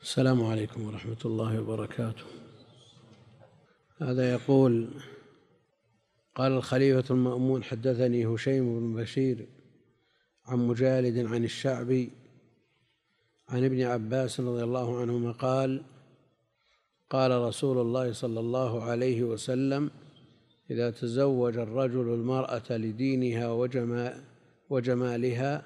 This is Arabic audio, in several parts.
السلام عليكم ورحمة الله وبركاته. هذا يقول: قال الخليفة المأمون: حدثني هشيم بن بشير عن مجالد عن الشعبي عن ابن عباس رضي الله عنهما قال: قال رسول الله صلى الله عليه وسلم: إذا تزوج الرجل المرأة لدينها وجمالها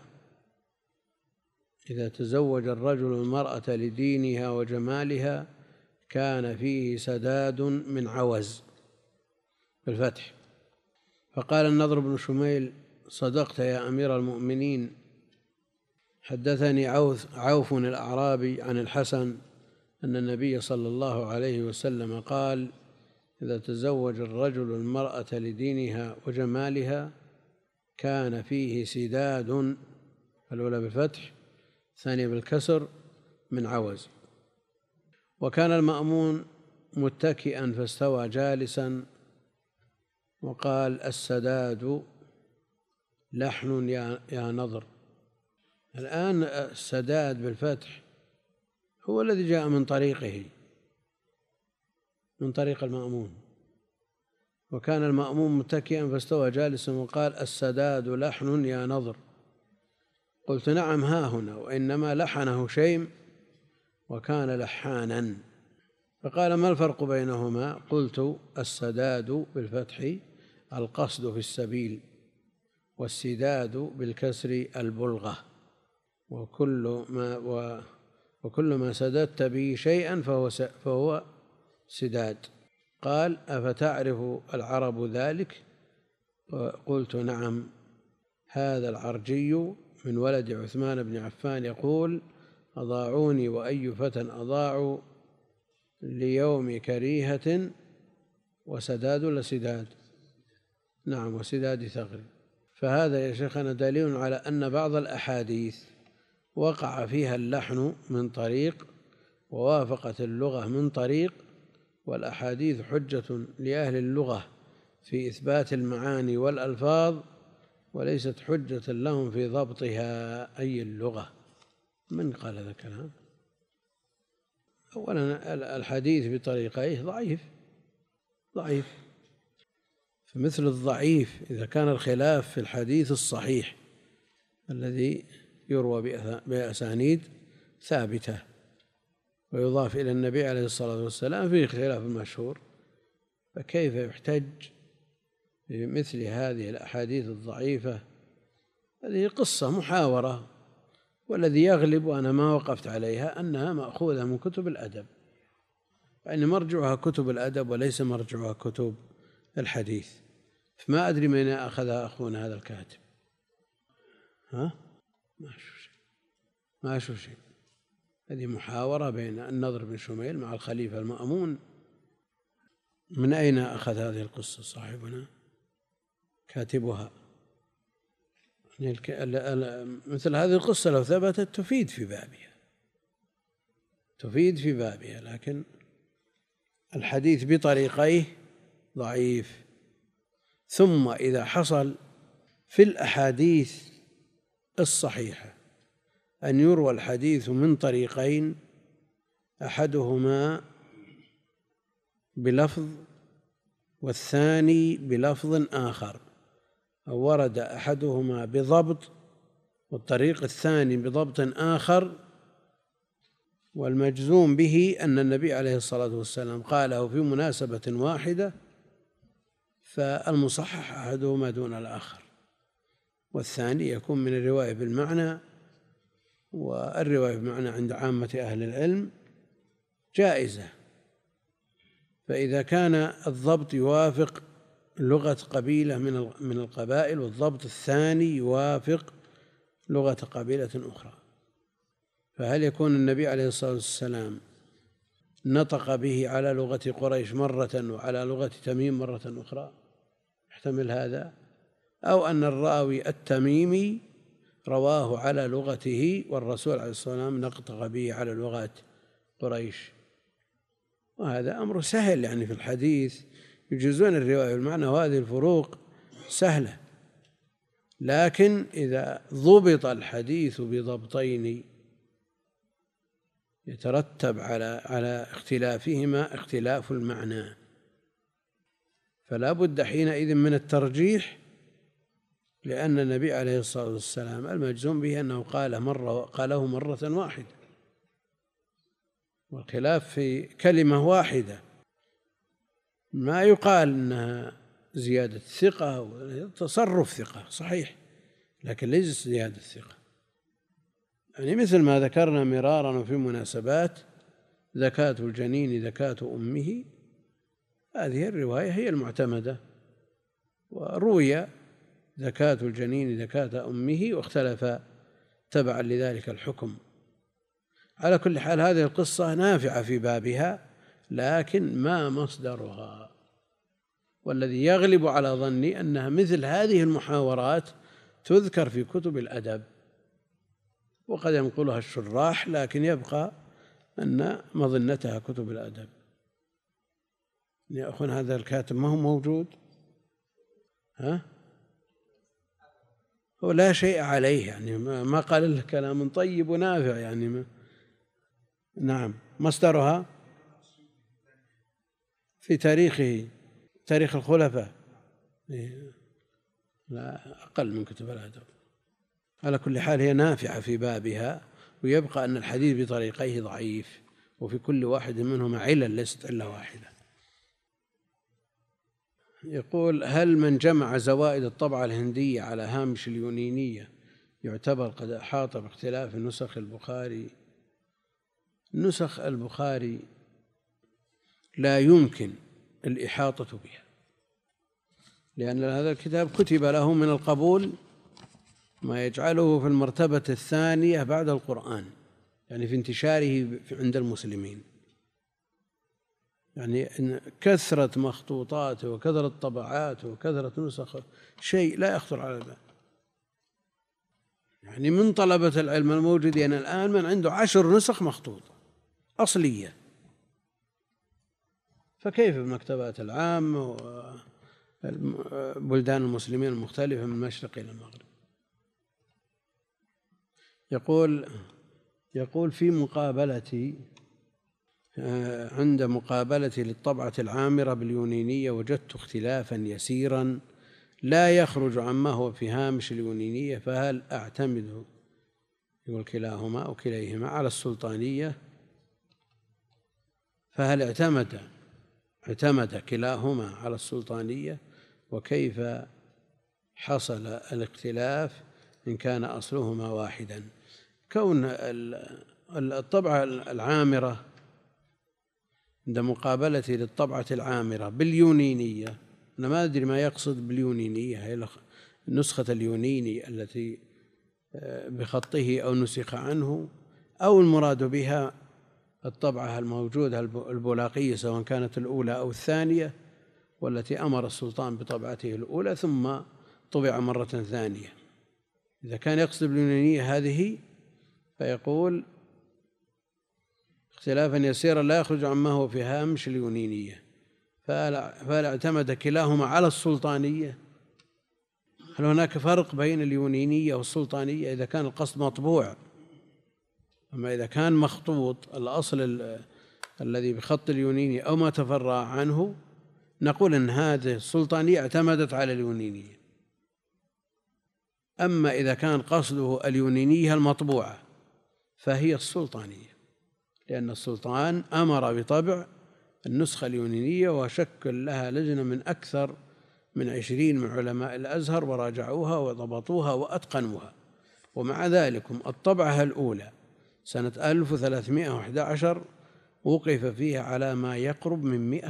كان فيه سداد من عوز بالفتح. فقال النضر بن شميل: صدقت يا أمير المؤمنين. حدثني عوف الأعرابي عن الحسن أن النبي صلى الله عليه وسلم قال: إذا تزوج الرجل المرأة لدينها وجمالها كان فيه سداد، الأولى بالفتح الثانية بالكسر، من عوز. وكان المأمون متكئا فاستوى جالسا وقال: السداد لحن يا نضر. الآن السداد بالفتح هو الذي جاء من طريق المأمون. وكان المأمون متكئا فاستوى جالسا وقال: السداد لحن يا نضر. قلت: نعم ها هنا، وإنما لحن هشيم وكان لحانا. فقال: ما الفرق بينهما؟ قلت: السداد بالفتح القصد في السبيل، والسداد بالكسر البلغة، وكل ما سددت به شيئا فهو سداد. قال: أفتعرف العرب ذلك؟ قلت: نعم. هذا العرجي من ولد عثمان بن عفان يقول: أضاعوني وأي فتى أضاعوا ليوم كريهة وسداد لسداد. نعم، وسداد ثغر. فهذا يا شيخنا دليل على أن بعض الأحاديث وقع فيها اللحن من طريق ووافقت اللغة من طريق، والأحاديث حجة لأهل اللغة في إثبات المعاني والألفاظ، وليست حجة لهم في ضبطها أي اللغة. من قال هذا الكلام؟ أولا الحديث بطريقيه ضعيف. فمثل الضعيف إذا كان الخلاف في الحديث الصحيح الذي يروى بأسانيد ثابتة ويضاف إلى النبي عليه الصلاة والسلام فيه خلاف مشهور، فكيف يحتج بمثل هذه الأحاديث الضعيفة؟ هذه قصة محاورة، والذي يغلب وأنا ما وقفت عليها أنها مأخوذة من كتب الأدب، يعني مرجعها كتب الأدب وليس مرجعها كتب الحديث. فما أدري من أخذها أخونا هذا الكاتب. ما أشوف شيء. هذه محاورة بين النضر بن شميل مع الخليفة المأمون. من أين أخذ هذه القصة صاحبنا كاتبها؟ مثل هذه القصة لو ثبتت تفيد في بابها، لكن الحديث بطريقيه ضعيف. ثم إذا حصل في الأحاديث الصحيحة أن يروى الحديث من طريقين، أحدهما بلفظ والثاني بلفظ آخر، أو ورد أحدهما بضبط والطريق الثاني بضبط آخر، والمجزوم به أن النبي عليه الصلاة والسلام قاله في مناسبة واحدة، فالمصحح أحدهما دون الآخر، والثاني يكون من الرواية بالمعنى. والرواية بالمعنى عند عامة أهل العلم جائزة. فإذا كان الضبط يوافق لغة قبيلة من القبائل والضبط الثاني يوافق لغة قبيلة أخرى، فهل يكون النبي عليه الصلاة والسلام نطق به على لغة قريش مرة وعلى لغة تميم مرة أخرى؟ يحتمل هذا. أو أن الراوي التميمي رواه على لغته والرسول عليه الصلاة والسلام نطق به على لغة قريش. وهذا أمر سهل، يعني في الحديث يجوزون الرواية بالمعنى، وهذه الفروق سهلة. لكن إذا ضبط الحديث بضبطين يترتب على اختلافهما اختلاف المعنى، فلا بد حينئذ من الترجيح، لأن النبي عليه الصلاة والسلام المجزوم به أنه قاله مرة واحدة، والخلاف في كلمة واحدة، ما يقال أنها زيادة ثقة، تصرف ثقة صحيح لكن ليس زيادة ثقة. يعني مثل ما ذكرنا مرارا وفي مناسبات زكاة الجنين زكاة أمه، هذه الرواية هي المعتمدة، وروي زكاة الجنين زكاة أمه واختلف تبعا لذلك الحكم. على كل حال هذه القصة نافعة في بابها، لكن ما مصدرها، والذي يغلب على ظني أنها مثل هذه المحاورات تذكر في كتب الأدب وقد ينقلها الشراح، لكن يبقى أن مظنتها كتب الأدب. يا أخوان هذا الكاتب ما هو موجود، هو لا شيء عليه، يعني ما قال له كلام طيب ونافع يعني نعم. مصدرها في تاريخه، تاريخ الخلفاء، لا أقل من كتب الأدب. على كل حال هي نافعة في بابها، ويبقى أن الحديث بطريقيه ضعيف، وفي كل واحد منهما علل ليست علة واحدة. يقول: هل من جمع زوائد الطبعة الهندية على هامش اليونينية يعتبر قد أحاط باختلاف نسخ البخاري؟ نسخ البخاري لا يمكن الإحاطة بها، لأن هذا الكتاب كتب له من القبول ما يجعله في المرتبة الثانية بعد القرآن، يعني في انتشاره عند المسلمين، يعني كثرة مخطوطاته وكثرة طبعاته وكثرة نسخه شيء لا يخطر على البال. يعني من طلبة العلم الموجودين الآن من عنده 10 نسخ مخطوطة أصلية، فكيف المكتبات العامة وبلدان المسلمين المختلفة من المشرق إلى المغرب؟ يقول في مقابلتي، عند مقابلتي للطبعة العامرة باليونينية وجدت اختلافا يسيرا لا يخرج عما هو في هامش اليونينية، فهل أعتمد، يقول كلاهما أو كليهما، على السلطانية؟ فهل اعتمد كلاهما على السلطانية؟ وكيف حصل الاختلاف إن كان أصلهما واحدا؟ كون الطبعة العامرة عند مقابلتي للطبعة العامرة باليونينية، أنا ما أدري ما يقصد باليونينية، هي النسخة اليونيني التي بخطه أو نسخ عنه، أو المراد بها الطبعة الموجودة البولاقية سواء كانت الأولى أو الثانية، والتي أمر السلطان بطبعته الأولى ثم طبع مرة ثانية. إذا كان يقصد باليونينية هذه فيقول اختلافا يسيرا لا يخرج عما هو في هامش اليونينية، فهل اعتمد كلاهما على السلطانية؟ هل هناك فرق بين اليونينية والسلطانية إذا كان القصد مطبوع؟ أما إذا كان مخطوط الأصل الذي بخط اليونيني أو ما تفرع عنه نقول أن هذه السلطانية اعتمدت على اليونينية. أما إذا كان قصده اليونينية المطبوعة فهي السلطانية، لأن السلطان أمر بطبع النسخة اليونينية وشكل لها لجنة من أكثر من 20 من علماء الأزهر وراجعوها وضبطوها وأتقنوها. ومع ذلك الطبعة الأولى سنة 1311 وقف فيها على ما يقرب من 100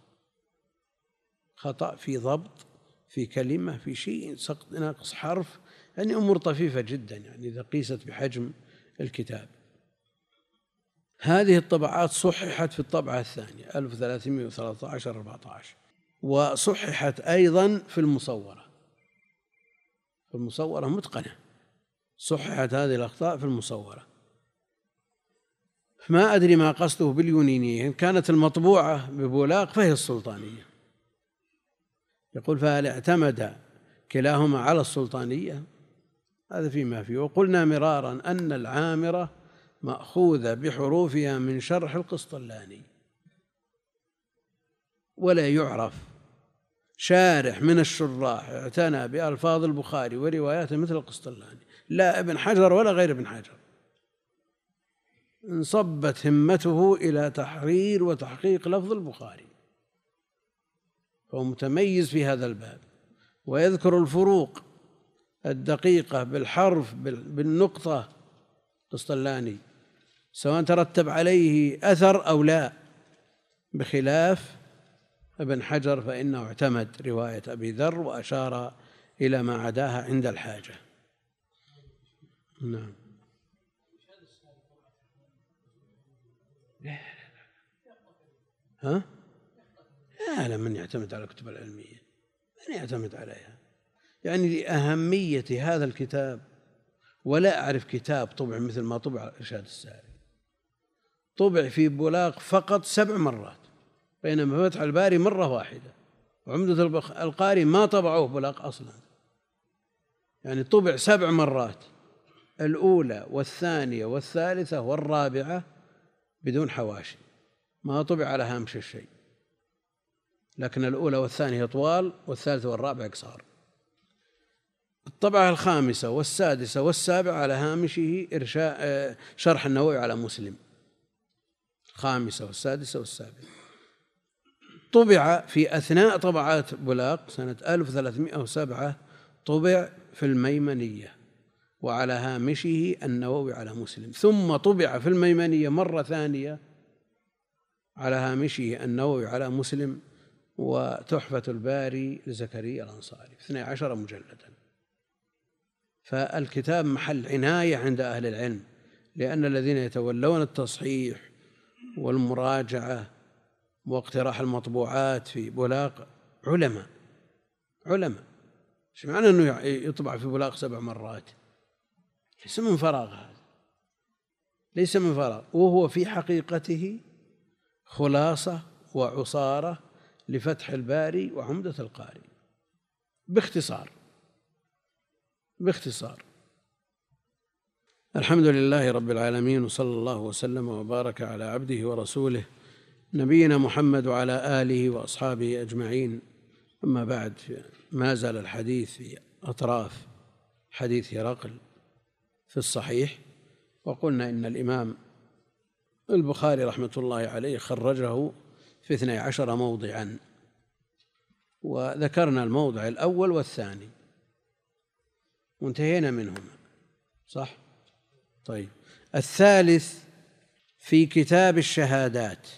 خطأ في ضبط، في كلمة، في شيء ناقص حرف، يعني أمور طفيفة جدا يعني إذا قيست بحجم الكتاب. هذه الطبعات صححت في الطبعة الثانية 1313-14، وصححت أيضا في المصورة متقنة، صححت هذه الأخطاء في المصورة. ما أدري ما قصده باليونينية، إن كانت المطبوعة ببولاق فهي السلطانية. يقول: فهل اعتمد كلاهما على السلطانية؟ هذا فيما فيه. وقلنا مرارا أن العامرة مأخوذة بحروفها من شرح القسطلاني، ولا يعرف شارح من الشراح اعتنى بألفاظ البخاري ورواياته مثل القسطلاني، لا ابن حجر ولا غير ابن حجر. انصبت همته إلى تحرير وتحقيق لفظ البخاري، فهو متميز في هذا الباب، ويذكر الفروق الدقيقة بالحرف بالنقطة القسطلاني، سواء ترتب عليه أثر أو لا، بخلاف ابن حجر فإنه اعتمد رواية أبي ذر وأشار إلى ما عداها عند الحاجة. نعم. ها؟ لا، من يعتمد على الكتب العلمية؟ من يعتمد عليها؟ يعني لأهمية هذا الكتاب، ولا أعرف كتاب طبع مثل ما طبع الإرشاد الساري. طبع في بولاق فقط 7 مرات، بينما فتح الباري مرة واحدة، وعمدة القاري ما طبعوه بولاق أصلا. يعني طبع 7 مرات، الأولى والثانية والثالثة والرابعة بدون حواشي، ما طبع على هامش الشيء، لكن الأولى والثانية طوال والثالثة والرابعة قصار. الطبعة الخامسة والسادسة والسابعة على هامشه شرح النووي على مسلم، الخامسة والسادسة والسابعة. طبع في أثناء طبعات بولاق سنة 1307، طبع في الميمنية وعلى هامشه النووي على مسلم، ثم طبع في الميمنية مرة ثانية على هامشه النووي على مسلم وتحفة الباري لزكريا الأنصاري 12 مجلدا. فالكتاب محل عناية عند أهل العلم، لأن الذين يتولون التصحيح والمراجعة واقتراح المطبوعات في بولاق علماء. ايش معنى أنه يطبع في بولاق 7 مرات؟ ليس من فراغ هذا، ليس من فراغ، وهو في حقيقته خلاصة وعصارة لفتح الباري وعمدة القاري باختصار. الحمد لله رب العالمين، وصلى الله وسلم وبارك على عبده ورسوله نبينا محمد وعلى آله وأصحابه أجمعين. أما بعد، ما زال الحديث في أطراف حديث هرقل في الصحيح، وقلنا إن الإمام البخاري رحمة الله عليه خرجه في 12 موضعا، وذكرنا الموضع الأول والثاني وانتهينا منهما، صح؟ طيب، الثالث في كتاب الشهادات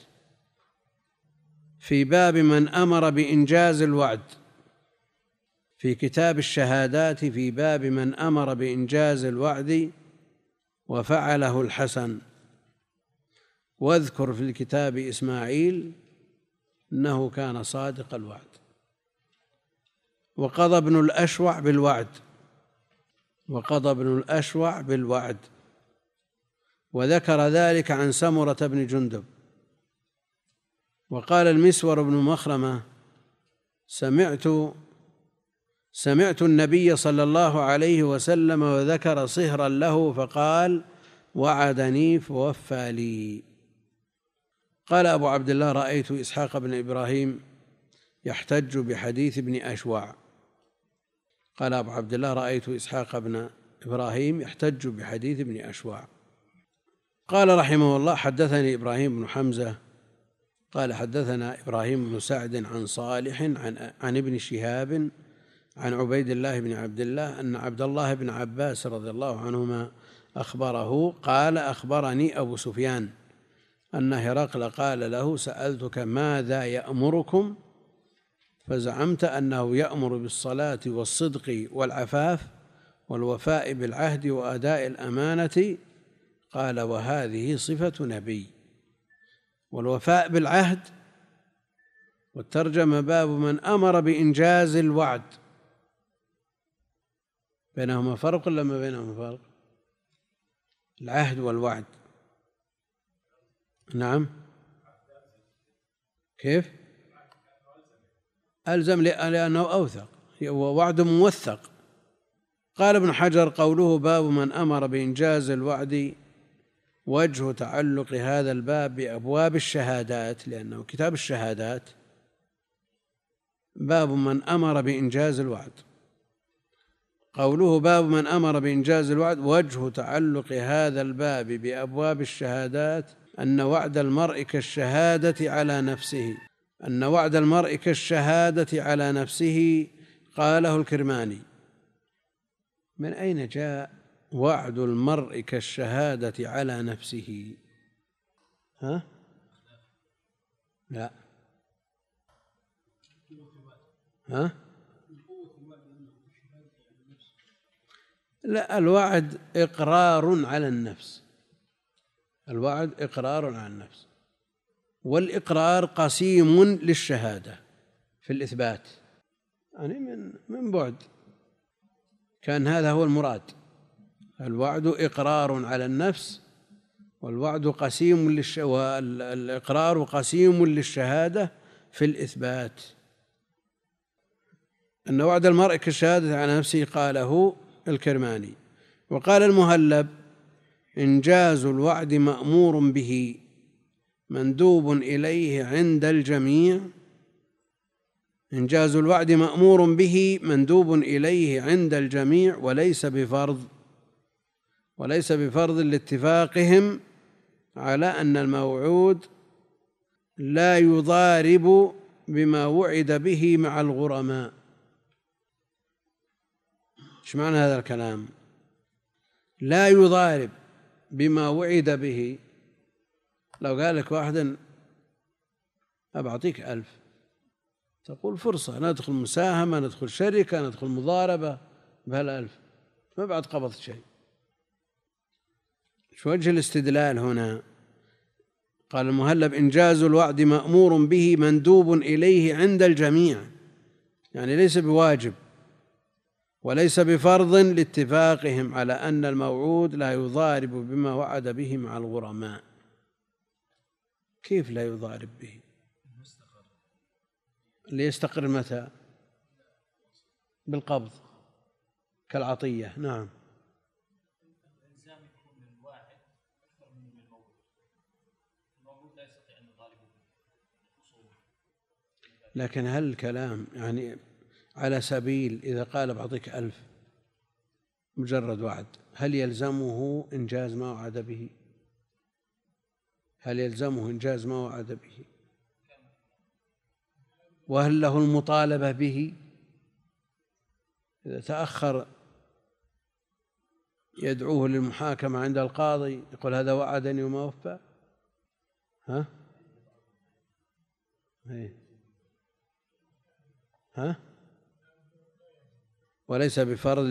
في باب من أمر بإنجاز الوعد. في كتاب الشهادات في باب من أمر بإنجاز الوعد وفعله الحسن. واذكر في الكتاب إسماعيل إنه كان صادق الوعد. وقضى ابن الأشوع بالوعد، وذكر ذلك عن سمرة بن جندب. وقال المسور بن مخرمة: سمعت النبي صلى الله عليه وسلم وذكر صهرا له فقال: وعدني فوفى لي. قال أبو عبد الله: رأيت إسحاق بن إبراهيم يحتج بحديث ابن أشوع. قال أبو عبد الله: رأيت إسحاق بن إبراهيم يحتج بحديث ابن أشوع. قال رحمه الله: حدثني إبراهيم بن حمزة قال حدثنا إبراهيم بن سعد عن صالح عن ابن شهاب عن عبيد الله بن عبد الله أن عبد الله بن عباس رضي الله عنهما أخبره قال: أخبرني أبو سفيان أن هرقل قال له: سألتك ماذا يأمركم؟ فزعمت أنه يأمر بالصلاة والصدق والعفاف والوفاء بالعهد وأداء الأمانة. قال: وهذه صفة نبي. والوفاء بالعهد، والترجمة باب من أمر بإنجاز الوعد. بينهما فرق ولا ما بينهما فرق؟ العهد والوعد. نعم. كيف؟ ألزم لأنه أوثق، هو وعد موثق. قال ابن حجر: قوله باب من أمر بإنجاز الوعد وجه تعلق هذا الباب بأبواب الشهادات، لأنه كتاب الشهادات باب من أمر بإنجاز الوعد. قوله باب من أمر بإنجاز الوعد، وجه تعلق هذا الباب بأبواب الشهادات أن وعد المرء كالشهادة على نفسه، أن وعد المرء كالشهادة على نفسه، قاله الكرماني. من أين جاء وعد المرء كالشهادة على نفسه؟ ها؟ لا. ها؟ لا، الوعد إقرار على النفس، الوعد إقرار على النفس، والإقرار قسيم للشهادة في الإثبات، يعني من بعد كان هذا هو المراد. الوعد إقرار على النفس، والوعد قسيم والإقرار قسيم للشهادة في الإثبات. أن وعد المرء كالشهادة على نفسه قاله الكرماني. وقال المهلب: إنجاز الوعد مأمور به مندوب إليه عند الجميع، إنجاز الوعد مأمور به مندوب إليه عند الجميع، وليس بفرض لاتفاقهم على أن الموعود لا يضارب بما وعد به مع الغرماء. ايش معنى هذا الكلام؟ لا يضارب بما وعد به. لو قال لك واحد أبعطيك 1000، تقول فرصة، ندخل مساهمة، ندخل شركة، ندخل مضاربة ب1000، ما بعد قبضت شيء. شو وجه الاستدلال هنا؟ قال المهلب: إنجاز الوعد مأمور به مندوب إليه عند الجميع، يعني ليس بواجب وليس بفرض لاتفاقهم على أن الموعود لا يضارب بما وعد به مع الغرماء. كيف لا يضارب به؟ اللي يستقر متى؟ بالقبض كالعطية. نعم. لكن هل الكلام يعني على سبيل إذا قال بعطيك 1000 مجرد وعد، هل يلزمه إنجاز ما وعد به؟ هل يلزمه إنجاز ما وعد به؟ وهل له المطالبة به؟ إذا تأخر يدعوه للمحاكمة عند القاضي، يقول هذا وعدني وما وفى. ها؟ ها؟ وليس بفرض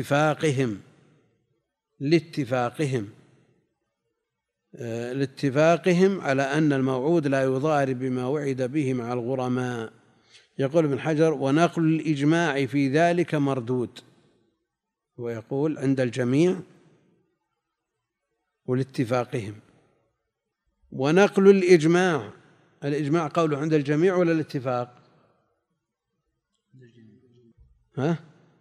لاتفاقهم على أن الموعود لا يضارب بما وعد به مع الغرماء. يقول ابن حجر: ونقل الإجماع في ذلك مردود. ويقول عند الجميع ولاتفاقهم. ونقل الإجماع قوله عند الجميع ولا الاتفاق؟ ها؟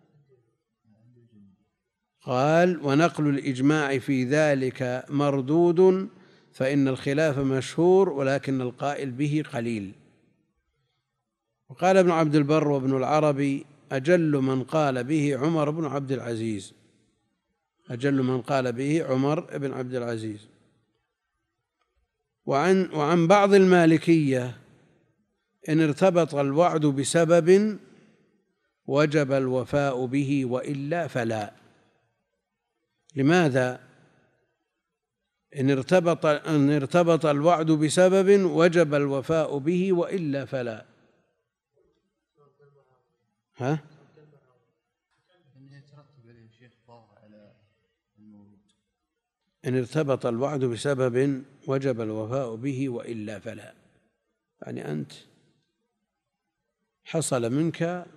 قال: ونقل الإجماع في ذلك مردود، فإن الخلاف مشهور ولكن القائل به قليل. وقال ابن عبد البر وابن العربي: أجل من قال به عمر بن عبد العزيز، أجل من قال به عمر بن عبد العزيز. وعن بعض المالكية: إن ارتبط الوعد بسبب وجب الوفاء به وإلا فلا. لماذا؟ إن ارتبط الوعد بسبب وجب الوفاء به وإلا فلا. ها؟ إن ارتبط الوعد بسبب وجب الوفاء به وإلا فلا، يعني أنت حصل منك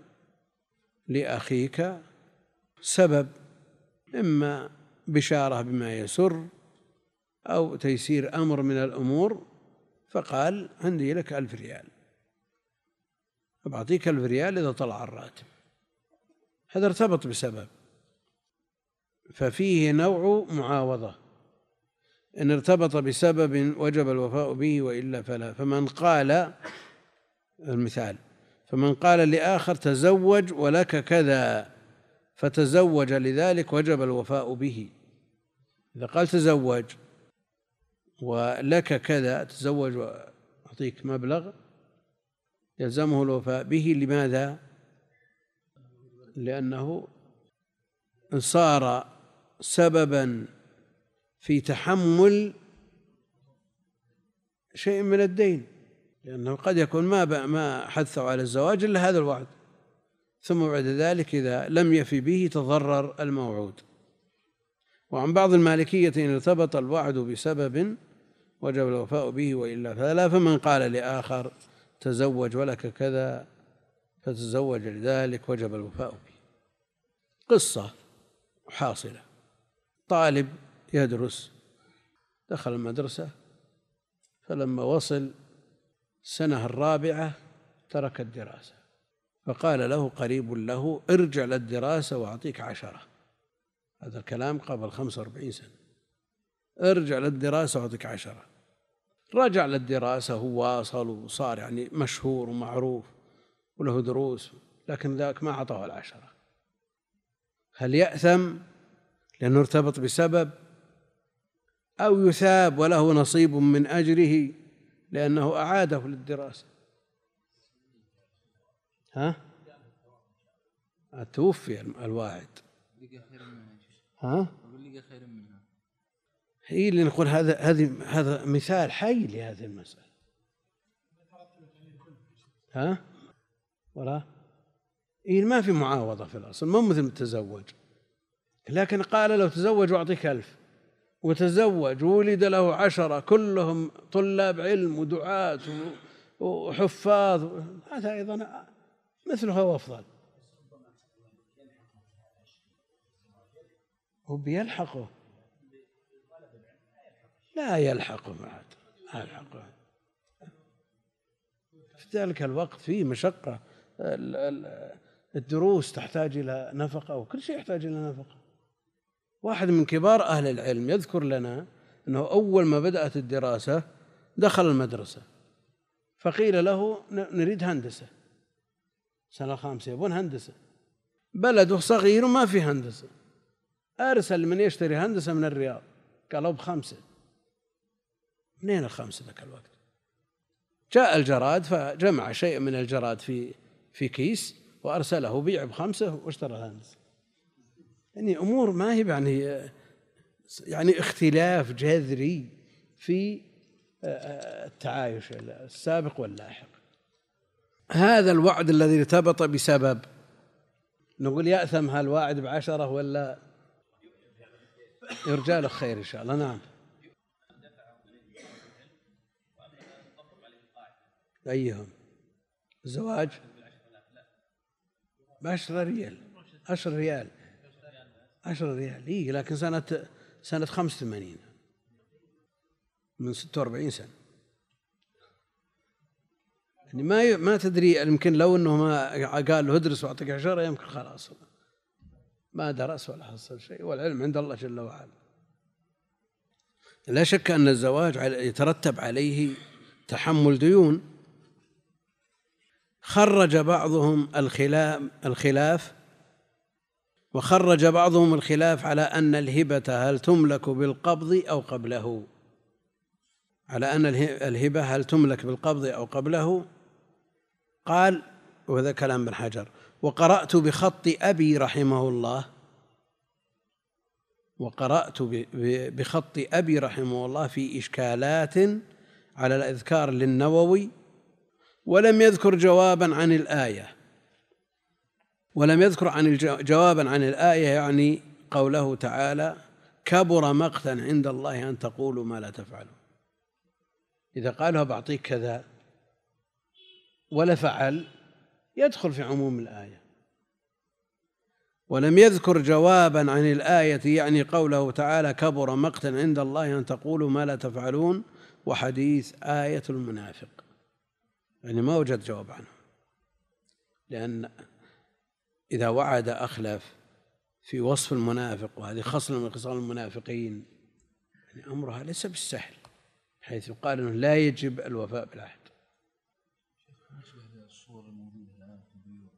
لأخيك سبب، إما بشارة بما يسر أو تيسير أمر من الأمور، فقال عندي لك 1000 ريال، أبعطيك 1000 ريال إذا طلع الراتب. هذا ارتبط بسبب، ففيه نوع معاوضة. إن ارتبط بسبب وجب الوفاء به وإلا فلا. فمن قال المثال، فمن قال لآخر تزوج ولك كذا فتزوج لذلك وجب الوفاء به. إذا قال تزوج ولك كذا، تزوج وأعطيك مبلغ، يلزمه الوفاء به. لماذا؟ لأنه صار سببا في تحمل شيء من الدين، لأنه قد يكون ما حثوا على الزواج إلا هذا الوعد، ثم بعد ذلك إذا لم يفي به تضرر الموعود. وعن بعض المالكية إن ارتبط الوعد بسبب وجب الوفاء به وإلا فلا. فمن قال لآخر تزوج ولك كذا فتزوج لذلك وجب الوفاء به. قصة حاصلة: طالب يدرس دخل المدرسة، فلما وصل السنة الرابعة ترك الدراسة، فقال له قريب له: ارجع للدراسة وأعطيك 10. هذا الكلام قبل 45 سنة. ارجع للدراسة وأعطيك 10. رجع للدراسة، هو واصل وصار يعني مشهور ومعروف وله دروس، لكن ذاك ما أعطاه 10. هل يأثم لأنه ارتبط بسبب، أو يثاب وله نصيب من أجره لأنه أعاده للدراسة؟ توفي الواعد. هي اللي نقول هذا مثال حي لهذه المسألة. ولا ما في معاوضة في الأصل، مو مثل التزوج. لكن قال لو تزوج وأعطيك 1000، وتزوج وولد له 10 كلهم طلاب علم ودعاة وحفاظ، هذا أيضا مثله وأفضل. هو بيلحقه؟ لا يلحقه بعد، لا يلحقه. في ذلك الوقت فيه مشقة، الدروس تحتاج إلى نفقة وكل شيء يحتاج إلى نفقة. واحد من كبار أهل العلم يذكر لنا أنه أول ما بدأت الدراسة دخل المدرسة، فقيل له نريد هندسة، سنة 5 يبون هندسة، بلده صغير وما في هندسة، أرسل من يشتري هندسة من الرياض، قالوا ب5. منين 5 ذاك الوقت؟ جاء الجراد فجمع شيء من الجراد في كيس وأرسله، بيع ب5 واشترى الهندسة. يعني أمور ما هي يعني اختلاف جذري في التعايش السابق واللاحق. هذا الوعد الذي ارتبط بسبب، نقول يأثم هالواعد ب10 ولا يرجى له خير إن شاء الله؟ نعم. أيهم؟ الزواج ب10 ريال، 10 ريال، 10 ريال. إيه، لكن سنة 85 من 46 سنة. يعني ما تدري، يمكن لو أنه ما قال له ادرس وأعطيك 10 يمكن خلاص ما درس ولا حصل شيء، والعلم عند الله جل وعلا. لا شك أن الزواج يترتب عليه تحمل ديون. خرج بعضهم الخلاف، وخرج بعضهم الخلاف على أن الهبة هل تملك بالقبض أو قبله، على أن الهبة هل تملك بالقبض أو قبله. قال، وهذا كلام ابن حجر: وقرأت بخط أبي رحمه الله، وقرأت بخط أبي رحمه الله في إشكالات على الأذكار للنووي، ولم يذكر جوابا عن الآية، ولم يذكر جوابا عن الآية، يعني قوله تعالى: كبر مقتا عند الله أن تقولوا ما لا تفعلون. إذا قالها بعطيك كذا ولا فعل يدخل في عموم الآية. ولم يذكر جوابا عن الآية، يعني قوله تعالى: كبر مقتا عند الله أن تقولوا ما لا تفعلون، وحديث آية المنافق، يعني ما وجد جواب عنه. لأن إذا وعد أخلف في وصف المنافق، وهذه خصلة من خصال المنافقين، يعني أمرها ليس بالسهل، حيث يقال أنه لا يجب الوفاء بالعهد. الصور الموجودة الآن في البيوع،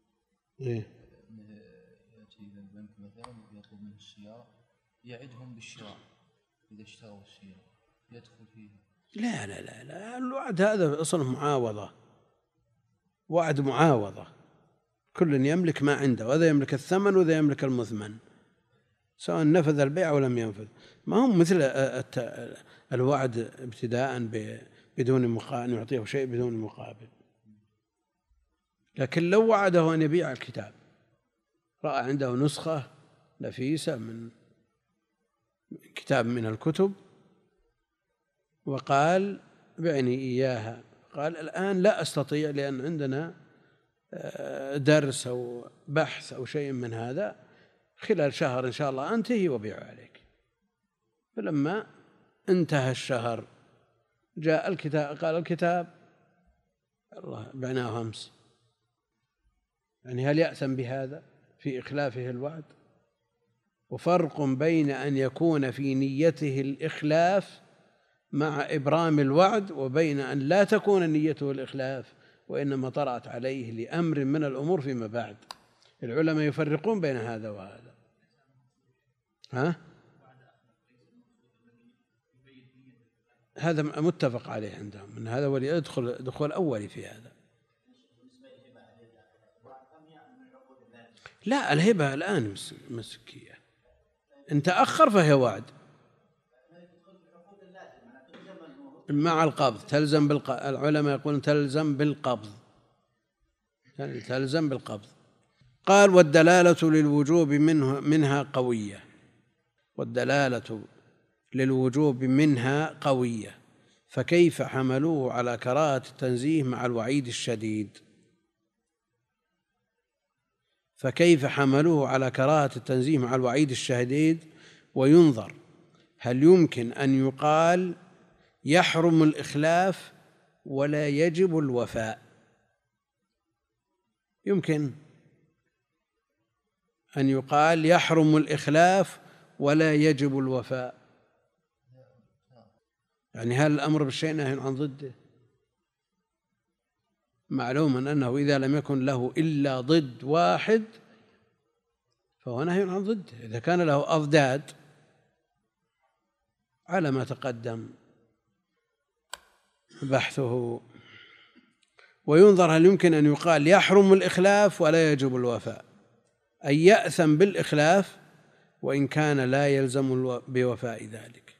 يأتي إلى البنك مثلا ويطلب منه السيارة، يعدهم بالشراء، إذا اشتروا السيارة يدخل فيها. لا لا لا لا، الوعد هذا أصلا معاوضة، وعد معاوضة، كل يملك ما عنده، وهذا يملك الثمن وذا يملك المثمن، سواء نفذ البيع ولم ينفذ. ما هم مثل الوعد ابتداء بدون مقابل، يعطيه شيء بدون مقابل. لكن لو وعده أن يبيع الكتاب، رأى عنده نسخة نفيسة من كتاب من الكتب وقال بعني إياها، قال الآن لا أستطيع لأن عندنا درس أو بحث أو شيء من هذا، خلال شهر إن شاء الله أنتهي وبيع عليك. فلما انتهى الشهر جاء الكتاب، قال الكتاب الله بعناه أمس. يعني هل يأثم بهذا في إخلافه الوعد؟ وفرق بين أن يكون في نيته الإخلاف مع إبرام الوعد، وبين أن لا تكون نيته الإخلاف وإنما طرأت عليه لأمر من الأمور فيما بعد. العلماء يفرقون بين هذا وهذا. هذا متفق عليه عندهم، من هذا وليدخل دخول أولي في هذا. لا، الهبة الآن مسكية، إن تأخر فهي وعد مع القبض، تلزم بالقبض. العلماء يقولون تلزم بالقبض، تلزم بالقبض. قال والدلالة للوجوب منها قوية، والدلالة للوجوب منها قوية، فكيف حملوه على كراهة التنزيه مع الوعيد الشديد؟ فكيف حملوه على كراهة التنزيه مع الوعيد الشديد؟ وينظر هل يمكن أن يقال يحرم الإخلاف ولا يجب الوفاء؟ يمكن أن يقال يحرم الإخلاف ولا يجب الوفاء، يعني هل الأمر بالشيء نهي عن ضده؟ معلوم أنه إذا لم يكن له إلا ضد واحد فهو نهي عن ضده. إذا كان له أضداد على ما تقدم بحثه. وينظر هل يمكن أن يقال يحرم الإخلاف ولا يجب الوفاء، أي يأثم بالإخلاف وإن كان لا يلزم بوفاء ذلك.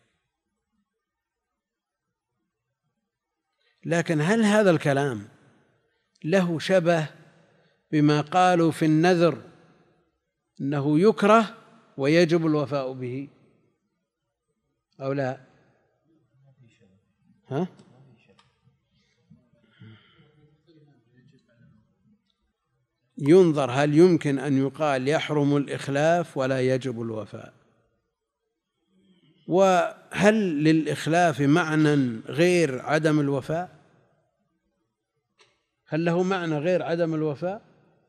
لكن هل هذا الكلام له شبه بما قالوا في النذر أنه يكره ويجب الوفاء به أو لا؟ ينظر هل يمكن أن يقال يحرم الإخلاف ولا يجب الوفاء، وهل للإخلاف معنى غير عدم الوفاء؟ هل له معنى غير عدم الوفاء؟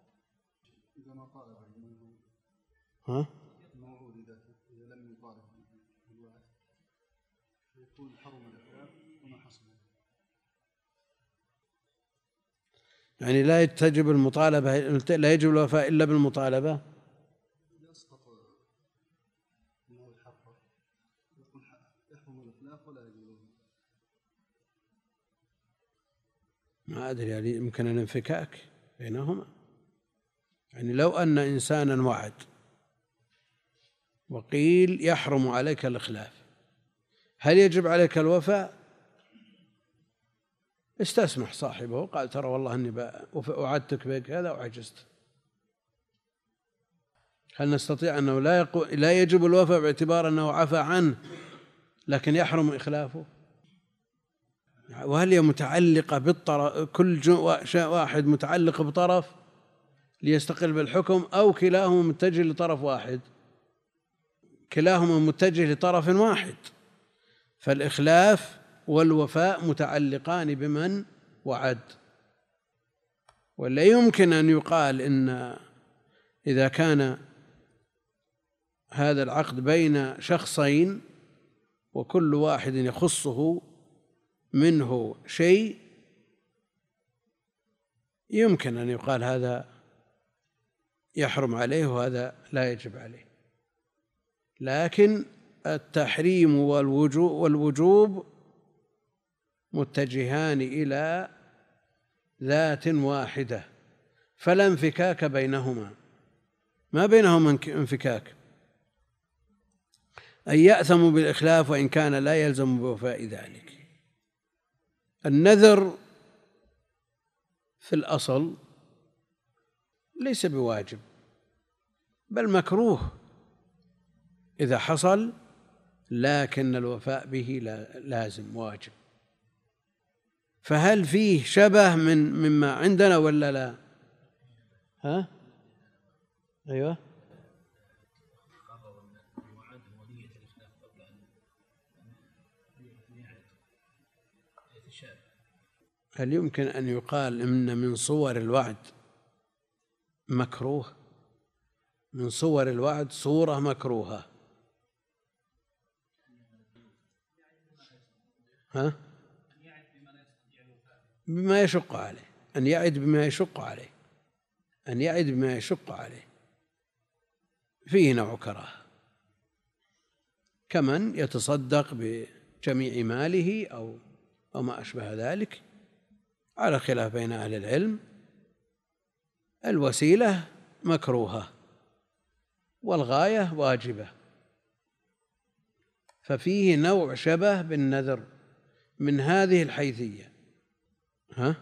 يعني لا تجب المطالبة، لا يجب الوفاء إلا بالمطالبة. ما أدري يعني يمكن أن انفكاك بينهما. يعني لو أن إنسانا وعد وقيل يحرم عليك الإخلاف، هل يجب عليك الوفاء؟ استسمح صاحبه قال ترى والله أني وعدتك بكذا وعجزت. هل نستطيع أنه لا يجب الوفاء باعتبار أنه عفى عنه لكن يحرم إخلافه؟ وهل هي متعلقة بالطرف، كل واحد متعلق بطرف ليستقل بالحكم، أو كلاهما متجه لطرف واحد؟ كلاهما متجه لطرف واحد، فالإخلاف والوفاء متعلقان بمن وعد. ولا يمكن أن يقال إن إذا كان هذا العقد بين شخصين وكل واحد يخصه منه شيء يمكن أن يقال هذا يحرم عليه وهذا لا يجب عليه، لكن التحريم والوجوب متجهان إلى ذات واحدة، فلا انفكاك بينهما، ما بينهما انفكاك، أن يأثموا بالإخلاف وإن كان لا يلزم بوفاء ذلك. النذر في الأصل ليس بواجب بل مكروه إذا حصل، لكن الوفاء به لازم واجب. فهل فيه شبه مما عندنا ولا لا؟ ها؟ أيوه. هل يمكن أن يقال إن من صور الوعد مكروه؟ من صور الوعد صورة مكروهة. ها؟ بما يشق عليه، أن يعد بما يشق عليه، أن يعد بما يشق عليه فيه نوع كراهة، كمن يتصدق بجميع ماله أو ما أشبه ذلك، على خلاف بين أهل العلم. الوسيلة مكروهة والغاية واجبة، ففيه نوع شبه بالنذر من هذه الحيثية. ها؟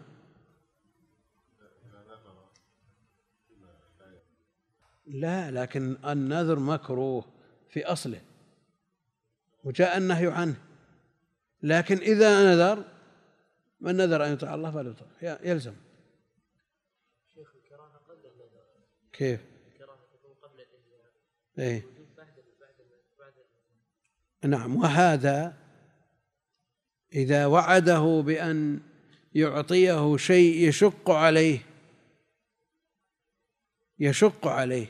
لا، لكن النذر مكروه في أصله وجاء النهي عنه، لكن إذا نذر من نذر أن يطيع الله فلا يطيع يلزم. شيخ الكراهة قبل النذر كيف؟ الكراهة تكون قبل الإجزاء. إيه؟ بعد نعم. وهذا إذا وعده بأن يعطيه شيء يشق عليه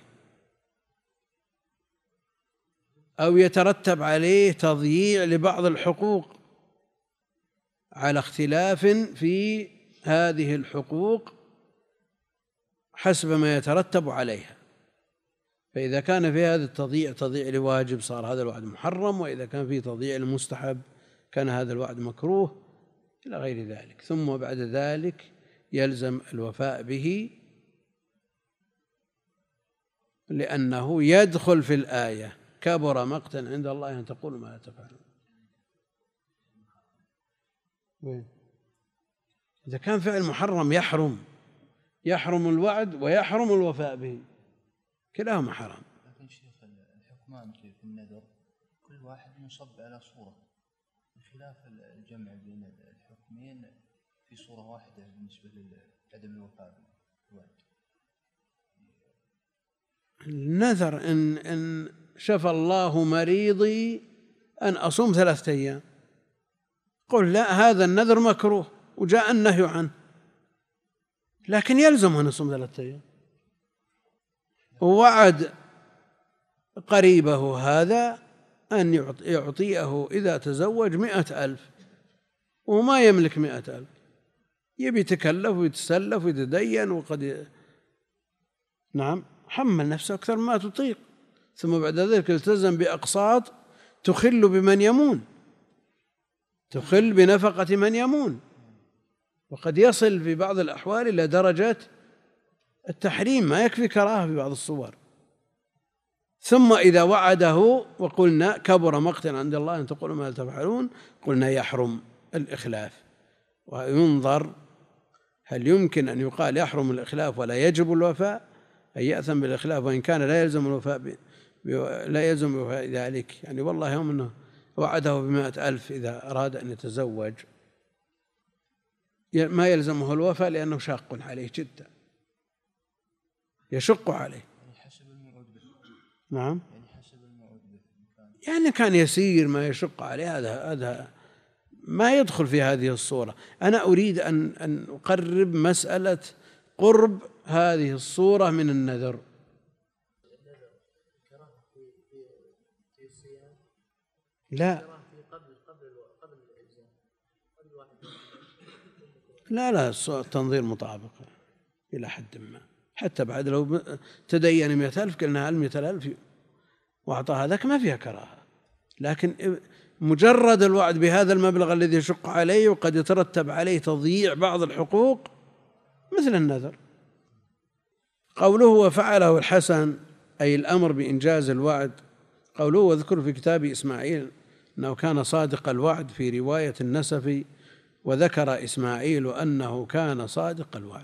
أو يترتب عليه تضييع لبعض الحقوق على اختلاف في هذه الحقوق حسب ما يترتب عليها، فإذا كان في هذا التضييع تضييع لواجب صار هذا الوعد محرم، وإذا كان فيه تضييع لمستحب كان هذا الوعد مكروه إلى غير ذلك. ثم بعد ذلك يلزم الوفاء به، لأنه يدخل في الآية: كبر مقتا عند الله أن تقولوا ما لا تفعلون. إذا كان فعل محرم يحرم الوعد ويحرم الوفاء به، كلاهما حرام. لكن شيخ الحكمان في النذر كل واحد ينصب على صورة، بخلاف الجمع بين الحكمين في صورة واحدة بالنسبة لعدم الوفاء بالوعد. النذر إن شفى الله مريضي أن أصوم 3 أيام، قل لا، هذا النذر مكروه وجاء النهي عنه، لكن يلزم أن يصوم 3 أيام. ووعد قريبه هذا أن يعطيه إذا تزوج 100,000 وما يملك 100,000، يبي يتكلف ويتسلف ويتدين وقد نعم حمل نفسه أكثر ما تطيق، ثم بعد ذلك التزم بأقساط تخل بمن يمون، تخل بنفقة من يمون، وقد يصل في بعض الأحوال إلى درجة التحريم، ما يكفي كراهة في بعض الصور. ثم إذا وعده وقلنا كبر مقتا عند الله أن تقولوا ما لا تفعلون، قلنا يحرم الإخلاف. وينظر هل يمكن أن يقال يحرم الإخلاف ولا يجب الوفاء، أن يأثم بالإخلاف وإن كان لا يلزم الوفاء لا يلزم الوفاء ذلك، يعني والله يوم أنه وعده ب100,000 إذا أراد أن يتزوج ما يلزمه الوفاء لأنه شاق عليه جدا، يشق عليه. نعم، يعني كان يسير ما يشق عليه، هذا ما يدخل في هذه الصورة. أنا أريد أن أقرب مسألة قرب هذه الصورة من النذر. لا، لا التنظير مطابق إلى حد ما، حتى بعد لو تدين 100,000 قلنا هل 100,000 وأعطى هذاك ما فيها كراهة، لكن مجرد الوعد بهذا المبلغ الذي يشق عليه وقد يترتب عليه تضييع بعض الحقوق مثل النذر. قوله وفعله الحسن أي الأمر بإنجاز الوعد. قوله واذكر في كتاب إسماعيل أنه كان صادق الوعد في رواية النسفي، وذكر إسماعيل أنه كان صادق الوعد.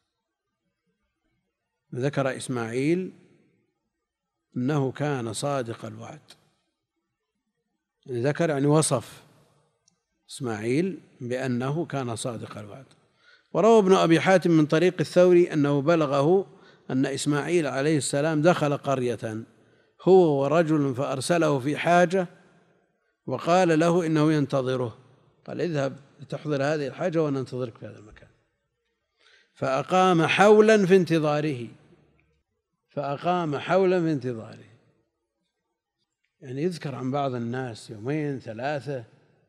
ذكر إسماعيل أنه كان صادق الوعد، يعني ذكر يعني وصف إسماعيل بأنه كان صادق الوعد. وروى ابن أبي حاتم من طريق الثوري أنه بلغه أن إسماعيل عليه السلام دخل قرية هو ورجل فأرسله في حاجة وقال له إنه ينتظره، قال اذهب لتحضر هذه الحاجة وننتظرك في هذا المكان، فأقام حولا في انتظاره. يعني يذكر عن بعض الناس 2 3،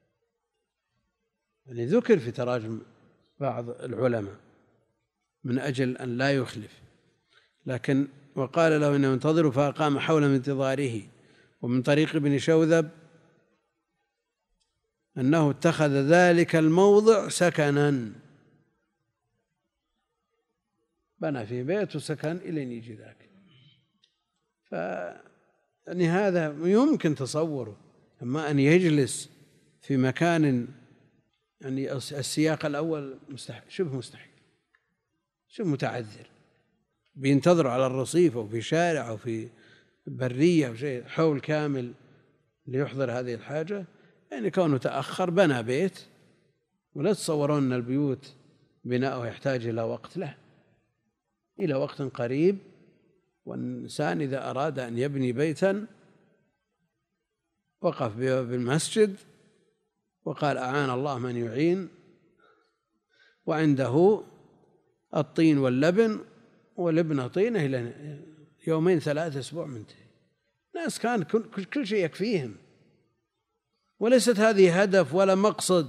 يعني ذكر في تراجم بعض العلماء من أجل أن لا يخلف، لكن وقال له إنه ينتظر فأقام حولا من انتظاره. ومن طريق ابن شوذب أنه اتخذ ذلك الموضع سكنا، بنى في بيت وسكن إلى أن يجي ذاك. يعني هذا يمكن تصوره، أما أن يجلس في مكان يعني السياق الأول شبه مستحيل، شبه متعذر، بينتظر على الرصيف أو في شارع أو في برية أو شيء حول كامل ليحضر هذه الحاجة. يعني كونه تأخر بنى بيت، ولا تصورون أن البيوت بناؤه يحتاج إلى وقت، لا، إلى وقت قريب. والإنسان إذا أراد أن يبني بيتا وقف بالمسجد وقال أعان الله من يعين، وعنده الطين واللبن والابنة طينة إلى 2 3 أسبوع منتهي. ناس كان كل شيء يكفيهم، وليست هذه هدف ولا مقصد.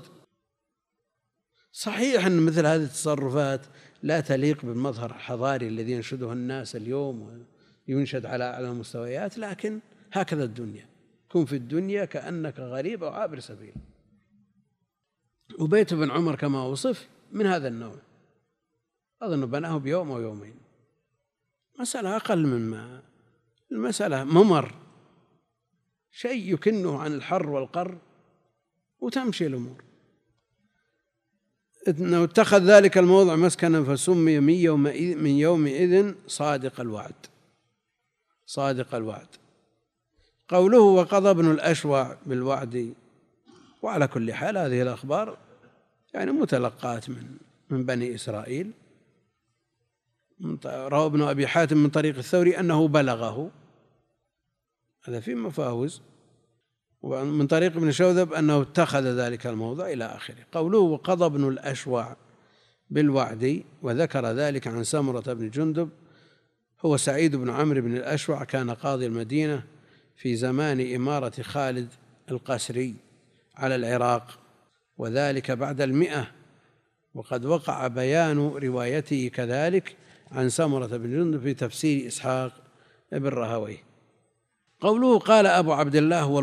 صحيح أن مثل هذه التصرفات لا تليق بالمظهر الحضاري الذي ينشده الناس اليوم وينشد على أعلى المستويات، لكن هكذا الدنيا، كن في الدنيا كأنك غريب أو عابر سبيل. وبيت ابن عمر كما وصف من هذا النوع، أظن بناه بيوم أو يومين، مسألة أقل مما المسألة ممر، شيء يكنه عن الحر والقر وتمشي الأمور. إنه اتخذ ذلك الموضع مسكنا فسمي من يومئذ صادق الوعد. قوله وقضى ابن الأشوع بالوعد. وعلى كل حال هذه الأخبار يعني متلقات من بني إسرائيل. روى ابن أبي حاتم من طريق الثوري أنه بلغه، هذا في مفاوز، ومن طريق ابن شوذب أنه اتخذ ذلك الموضع إلى آخره. قوله وقضى ابن الأشوع بالوعد، وذكر ذلك عن سمرة بن جندب، هو سعيد بن عمرو بن الأشوع، كان قاضي المدينة في زمان إمارة خالد القسري على العراق، وذلك بعد 100، وقد وقع بيان روايته كذلك عن سمرة بن جندب في تفسير إسحاق بن راهويه. قوله قال أبو عبد الله هو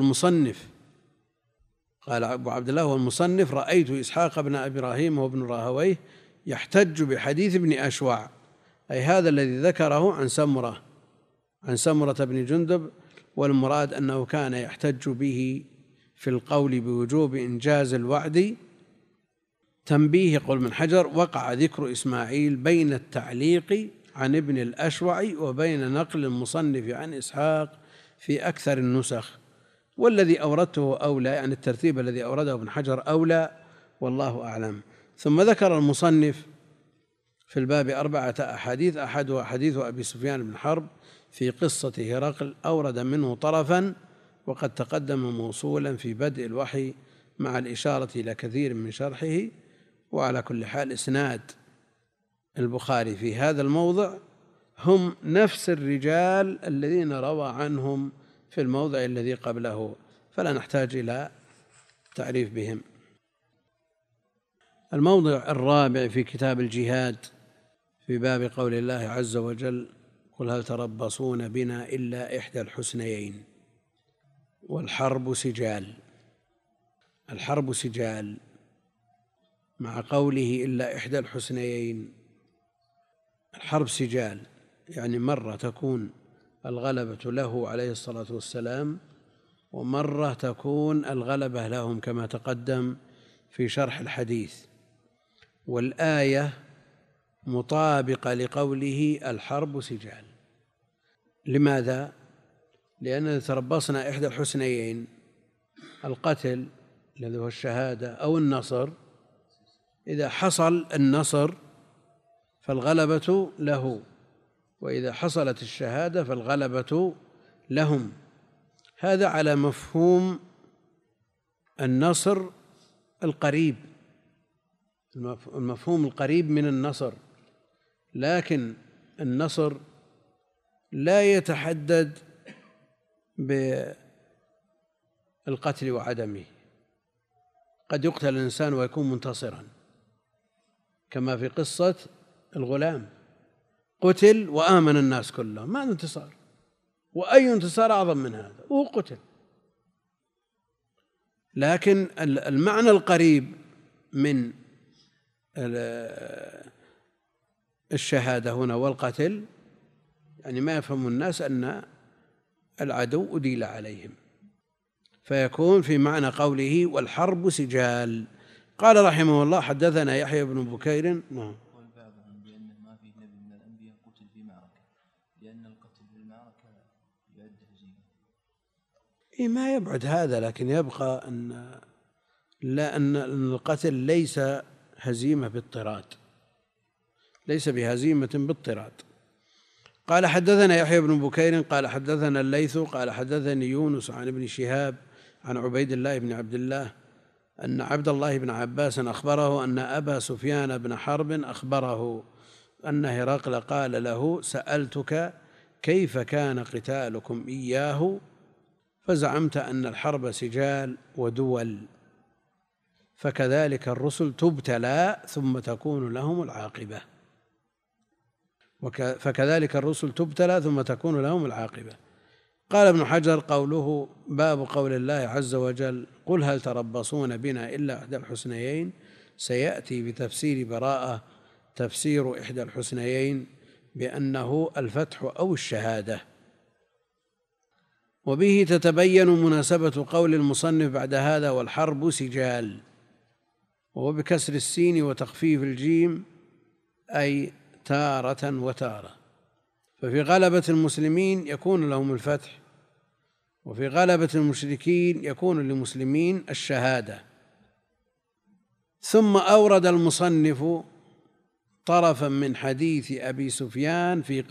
المصنف رأيت إسحاق بن إبراهيم وابن راهويه يحتج بحديث ابن أشوع، أي هذا الذي ذكره عن سمرة بن جندب، والمراد أنه كان يحتج به في القول بوجوب إنجاز الوعد. تنبيه قول من حجر وقع ذكر إسماعيل بين التعليق عن ابن الأشوع وبين نقل المصنف عن إسحاق في أكثر النسخ، والذي أوردته أولى، يعني الترتيب الذي أورده ابن حجر أولى، والله أعلم. ثم ذكر المصنف في الباب 4 أحاديث، أحدها حديث أبي سفيان بن حرب في قصة هرقل، أورد منه طرفا وقد تقدم موصولا في بدء الوحي مع الإشارة إلى كثير من شرحه. وعلى كل حال إسناد البخاري في هذا الموضع هم نفس الرجال الذين روى عنهم في الموضع الذي قبله، فلا نحتاج إلى تعريف بهم. الموضع الرابع في كتاب الجهاد في باب قول الله عز وجل: قل هل تربصون بنا إلا إحدى الحسنيين والحرب سجال. الحرب سجال مع قوله إلا إحدى الحسنيين. الحرب سجال يعني مرة تكون الغلبة له عليه الصلاة والسلام، ومرة تكون الغلبة لهم كما تقدم في شرح الحديث. والآية مطابقة لقوله الحرب سجال. لماذا؟ لأن تربصنا إحدى الحسنيين، القتل الذي هو الشهادة أو النصر، إذا حصل النصر فالغلبة له، وإذا حصلت الشهادة فالغلبة لهم. هذا على مفهوم النصر القريب، المفهوم القريب من النصر، لكن النصر لا يتحدد بالقتل وعدمه. قد يقتل الإنسان ويكون منتصرا، كما في قصة الغلام، قتل وآمن الناس كلهم، ما انتصار، وأي انتصار أعظم من هذا، وهو قتل. لكن المعنى القريب من الشهادة هنا والقتل، يعني ما يفهم الناس أن العدو أديل عليهم، فيكون في معنى قوله والحرب سجال. قال رحمه الله: حدثنا يحيى بن بكير. نعم. قال بعضهم بأن ما في نبي من الأنبياء قتل في معركة، لأن القتل في المعركة يعد هزيمة. ما يبعد هذا، لكن يبقى أن القتل ليس هزيمة باضطراد، ليس بهزيمة باضطراد. قال حدثنا يحيى بن بكير قال حدثنا الليث قال حدثني يونس عن ابن شهاب عن عبيد الله بن عبد الله أن عبد الله بن عباس أخبره أن أبا سفيان بن حرب أخبره أن هرقل قال له: سألتك كيف كان قتالكم إياه، فزعمت أن الحرب سجال ودول، فكذلك الرسل تبتلى ثم تكون لهم العاقبة. فكذلك الرسل تبتلى ثم تكون لهم العاقبة. قال ابن حجر: قوله باب قول الله عز وجل: قل هل تربصون بنا إلا إحدى الحسنيين، سيأتي بتفسير براءة تفسير إحدى الحسنيين بأنه الفتح أو الشهادة. وبه تتبين مناسبة قول المصنف بعد هذا: والحرب سجال، وهو بكسر السين وتخفيف الجيم، أي تارة وتارة. ففي غلبة المسلمين يكون لهم الفتح، وفي غلبة المشركين يكون للمسلمين الشهادة. ثم أورد المصنف طرفا من حديث أبي سفيان في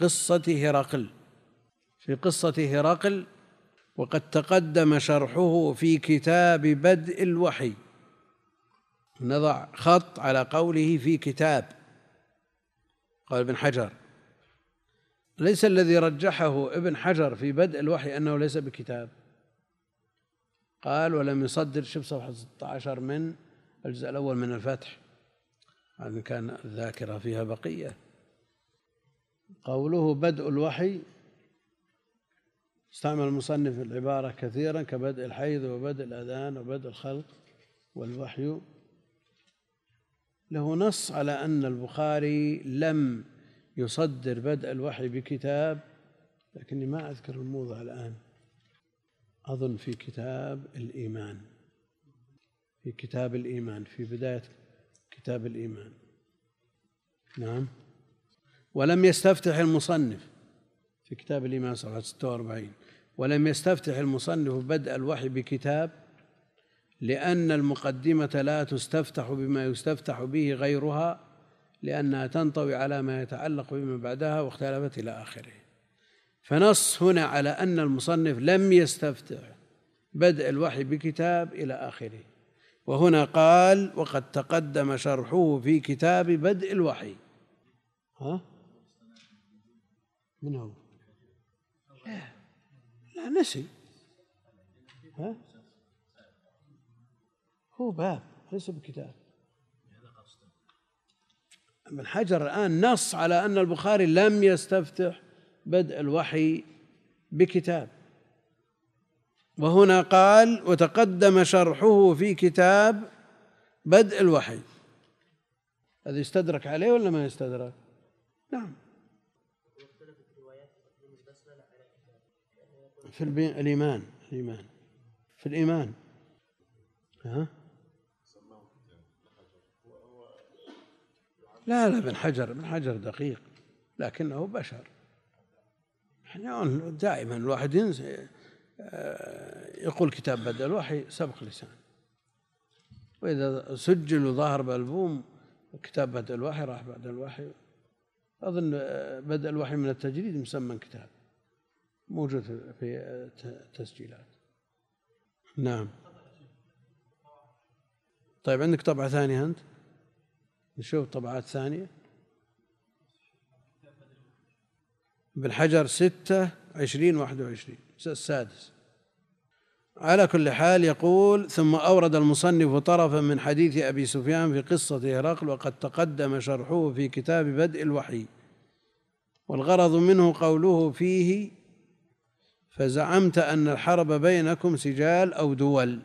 قصة هرقل، وقد تقدم شرحه في كتاب بدء الوحي. نضع خط على قوله في كتاب. قال ابن حجر: ليس الذي رجحه ابن حجر في بدء الوحي أنه ليس بكتاب. قال: ولم يصدر صفحة 16 من الجزء الأول من الفتح، إن كان الذاكرة فيها بقية. قوله بدء الوحي استعمل المصنف العبارة كثيرا، كبدء الحيض وبدء الأذان وبدء الخلق والوحي. له نص على أن البخاري لم يصدر بدء الوحي بكتاب، لكني ما أذكر الموضع الآن. أظن في كتاب الإيمان، في بداية كتاب الإيمان. نعم. ولم يستفتح المصنف في كتاب الإيمان صفحة 46، ولم يستفتح المصنف بدء الوحي بكتاب، لأن المقدمة لا تستفتح بما يستفتح به غيرها، لأنها تنطوي على ما يتعلق بما بعدها، واختلفت إلى آخره. فنص هنا على أن المصنف لم يستفتح بدء الوحي بكتاب إلى آخره. وهنا قال: وقد تقدم شرحه في كتاب بدء الوحي. من هو؟ لا نسي. هو باب ليس بكتاب. ابن حجر الآن نص على أن البخاري لم يستفتح بدء الوحي بكتاب، وهنا قال وتقدم شرحه في كتاب بدء الوحي. هذا يستدرك عليه ولا ما يستدرك؟ نعم. في الإيمان في الإيمان لا ابن حجر دقيق، لكنه بشر. دائما الواحد يقول كتاب بدء الوحي سبق لسان، وإذا سجل وظهر بألبوم كتاب بدء الوحي راح بعد الوحي. أظن بدء الوحي من التجريد مسمى كتاب موجود في التسجيلات. نعم. طيب عندك طبعة ثانية أنت؟ نشوف طبعات ثانية. ابن حجر 26-21 السادس. على كل حال يقول ثم أورد المصنف طرفا من حديث أبي سفيان في قصة هرقل وقد تقدم شرحه في كتاب بدء الوحي، والغرض منه قوله فيه فزعمت أن الحرب بينكم سجال أو دول.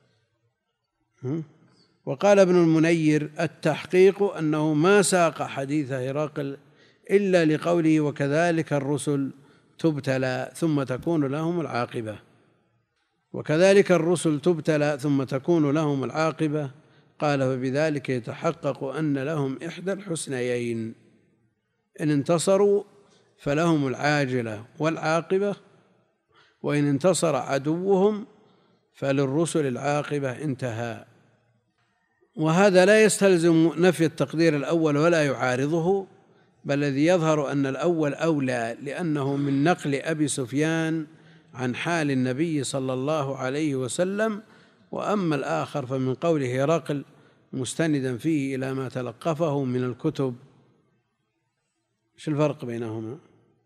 وقال ابن المنير التحقيق أنه ما ساق حديث هرقل إلا لقوله وكذلك الرسل تبتلى ثم تكون لهم العاقبة. وكذلك الرسل تبتلى ثم تكون لهم العاقبة، قال فبذلك يتحقق أن لهم إحدى الحسنيين، إن انتصروا فلهم العاجلة والعاقبة، وإن انتصر عدوهم فللرسل العاقبة. انتهى. وهذا لا يستلزم نفي التقدير الأول ولا يعارضه، بل الذي يظهر أن الأول أولى، لأنه من نقل أبي سفيان عن حال النبي صلى الله عليه وسلم، وأما الآخر فمن قوله هرقل مستندا فيه إلى ما تلقفه من الكتب. ايش الفرق بينهما؟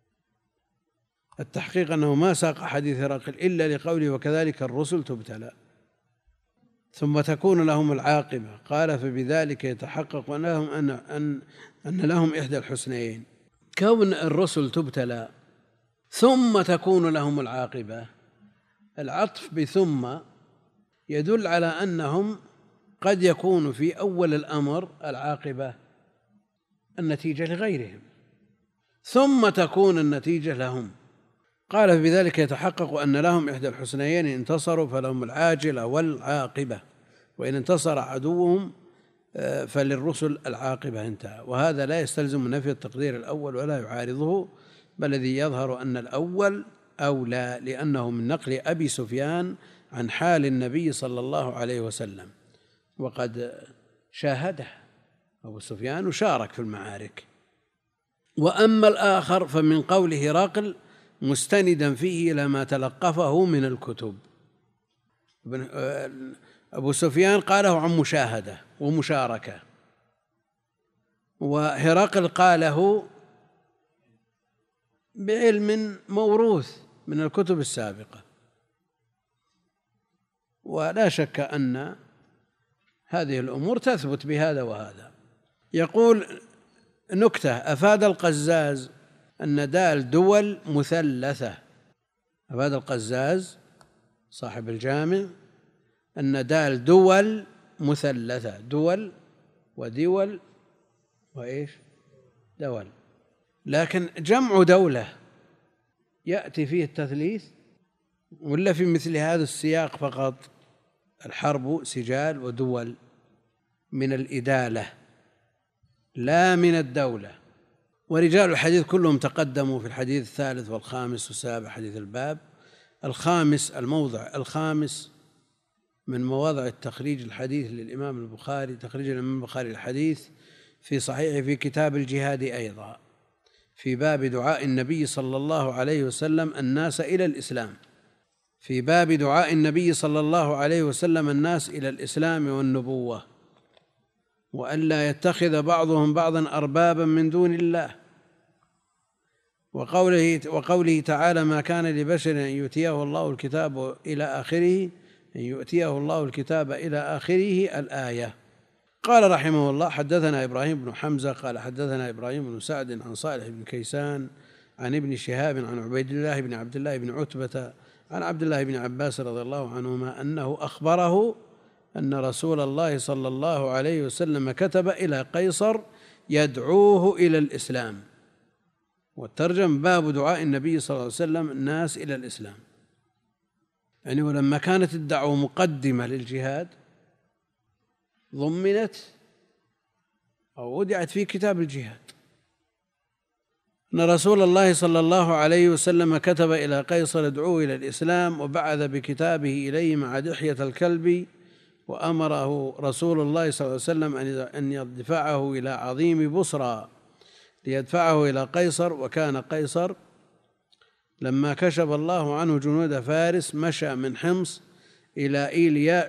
التحقيق أنه ما ساق حديث هرقل إلا لقوله وكذلك الرسل تبتلى ثم تكون لهم العاقبة، قال فبذلك يتحقق أن لهم إحدى الحسنيين. كون الرسل تبتلى ثم تكون لهم العاقبة، العطف بثم يدل على أنهم قد يكون في أول الأمر العاقبة النتيجة لغيرهم، ثم تكون النتيجة لهم. قال بذلك يتحقق أن لهم إحدى الحسنيين، إن انتصروا فلهم العاجلة والعاقبة، وإن انتصر عدوهم فللرسل العاقبة. انتهى. وهذا لا يستلزم نفي التقدير الأول ولا يعارضه، بل الذي يظهر أن الأول أولى، لأنه من نقل أبي سفيان عن حال النبي صلى الله عليه وسلم، وقد شاهده أبو سفيان وشارك في المعارك. وأما الآخر فمن قوله هرقل مستندا فيه إلى ما تلقفه من الكتب. أبو سفيان قاله عن مشاهدة ومشاركة، وهرقل قاله بعلم موروث من الكتب السابقة. ولا شك أن هذه الأمور تثبت بهذا وهذا. يقول نكتة: أفاد القزاز أن دال دول مثلثة. أفاد القزاز صاحب الجامع أن دال دول مثلثة، دول ودول وإيش دول، لكن جمع دولة يأتي فيه التثليث ولا في مثل هذا السياق فقط؟ الحرب سجال ودول من الإدالة لا من الدولة. ورجال الحديث كلهم تقدموا في الحديث الثالث والخامس والسابع حديث الباب. الخامس، الموضع الخامس من مواضع التخريج الحديث للإمام البخاري، تخريج الإمام البخاري الحديث في صحيحه في كتاب الجهاد أيضا، في باب دعاء النبي صلى الله عليه وسلم الناس إلى الإسلام، في باب دعاء النبي صلى الله عليه وسلم الناس إلى الإسلام والنبوة، وألا يتخذ بعضهم بعضا أربابا من دون الله، وقوله تعالى: ما كان لبشر أن يؤتيه الله الكتاب إلى آخره، أن يؤتيه الله الكتاب إلى آخره الآية. قال رحمه الله: حدثنا إبراهيم بن حمزة قال حدثنا إبراهيم بن سعد عن صالح بن كيسان عن ابن شهاب عن عبيد الله بن عبد الله بن عتبة عن عبد الله بن عباس رضي الله عنهما أنه أخبره أن رسول الله صلى الله عليه وسلم كتب إلى قيصر يدعوه إلى الإسلام. والترجم: باب دعاء النبي صلى الله عليه وسلم الناس إلى الإسلام. يعني ولما كانت الدعوة مقدمة للجهاد ضمنت أو وضعت في كتاب الجهاد أن رسول الله صلى الله عليه وسلم كتب إلى قيصر يدعوه إلى الإسلام، وبعث بكتابه إليه مع دحية الكلب، وأمره رسول الله صلى الله عليه وسلم أن يدفعه إلى عظيم بصرى ليدفعه إلى قيصر. وكان قيصر لما كشف الله عنه جنود فارس مشى من حمص إلى إيلياء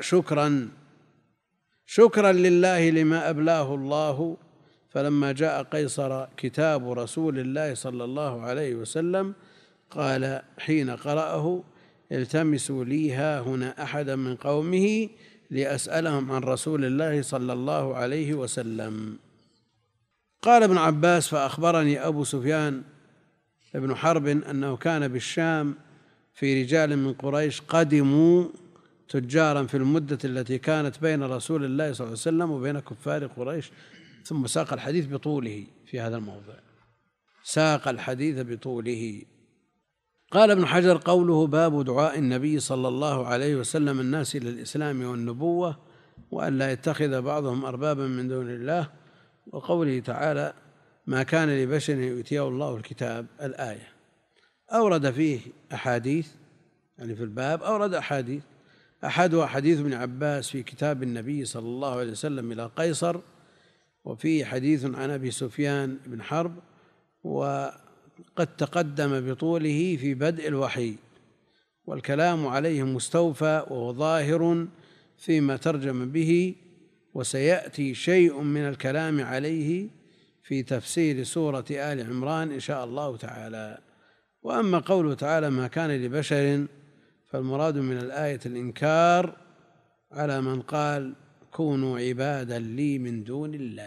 شكرا لله لما أبلاه الله. فلما جاء قيصر كتاب رسول الله صلى الله عليه وسلم قال حين قرأه: التمسوا لي ها هنا أحدا من قومه لأسألهم عن رسول الله صلى الله عليه وسلم. قال ابن عباس: فأخبرني أبو سفيان بن حرب أنه كان بالشام في رجال من قريش قدموا تجارا في المدة التي كانت بين رسول الله صلى الله عليه وسلم وبين كفار قريش. ثم ساق الحديث بطوله في هذا الموضع، ساق الحديث بطوله. قال ابن حجر: قوله باب دعاء النبي صلى الله عليه وسلم الناس إلى الإسلام والنبوة وأن لا يتخذ بعضهم أربابا من دون الله، وقوله تعالى: ما كان لبشر يؤتيه الله الكتاب، الآية. أورد فيه أحاديث، يعني في الباب أورد أحاديث، أحدها حديث ابن عباس في كتاب النبي صلى الله عليه وسلم إلى قيصر، وفيه حديث عن أبي سفيان بن حرب، وقد تقدم بطوله في بدء الوحي، والكلام عليه مستوفى وهو ظاهر فيما ترجم به، وسيأتي شيء من الكلام عليه في تفسير سورة آل عمران إن شاء الله تعالى. وأما قوله تعالى: ما كان لبشر، فالمراد من الآية الإنكار على من قال: كونوا عبادا لي من دون الله.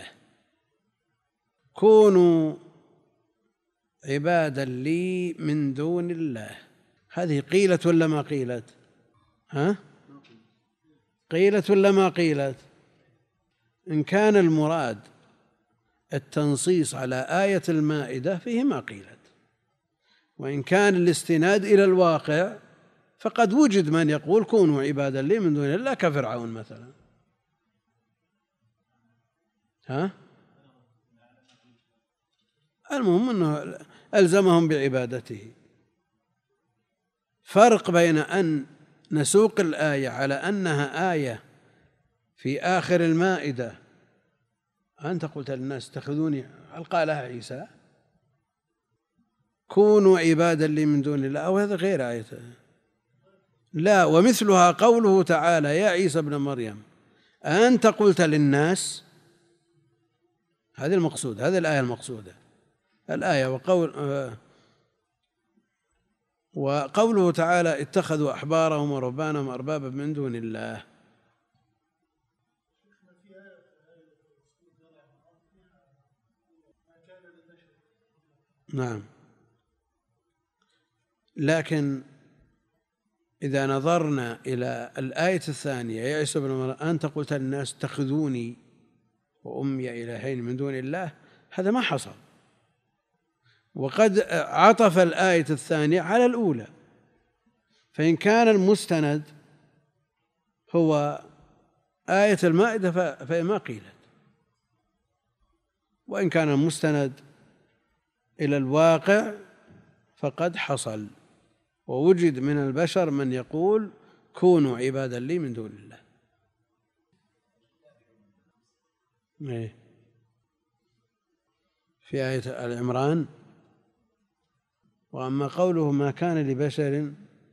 كونوا عبادا لي من دون الله، هذه قيلت ولا ما قيلت؟ قيلت ولا ما قيلت؟ إن كان المراد التنصيص على آية المائدة فيه ما قيلت، وإن كان الاستناد إلى الواقع فقد وجد من يقول: كونوا عبادا لي من دون الله، كفرعون مثلا. المهم أنه ألزمهم بعبادته. فرق بين أن نسوق الآية على أنها آية في آخر المائدة: أنت قلت للناس اتخذوني، هل قالها عيسى؟ كونوا عبادا لي من دون الله، أو هذا غير آية. لا، ومثلها قوله تعالى: يا عيسى ابن مريم أنت قلت للناس. هذه المقصود، هذه الآية المقصودة، الآية. وقوله تعالى: اتخذوا أحبارهم ورهبانهم أربابا من دون الله. نعم، لكن إذا نظرنا إلى الآية الثانية: يا عيسى ابن مريم أنت قلت للناس اتخذوني وأمي إلهين من دون الله، هذا ما حصل. وقد عطف الآية الثانية على الأولى، فإن كان المستند هو آية المائدة فما قيلت، وإن كان المستند إلى الواقع فقد حصل، ووجد من البشر من يقول: كونوا عبادا لي من دون الله. في آية آل عمران. وأما قوله: ما كان لبشر،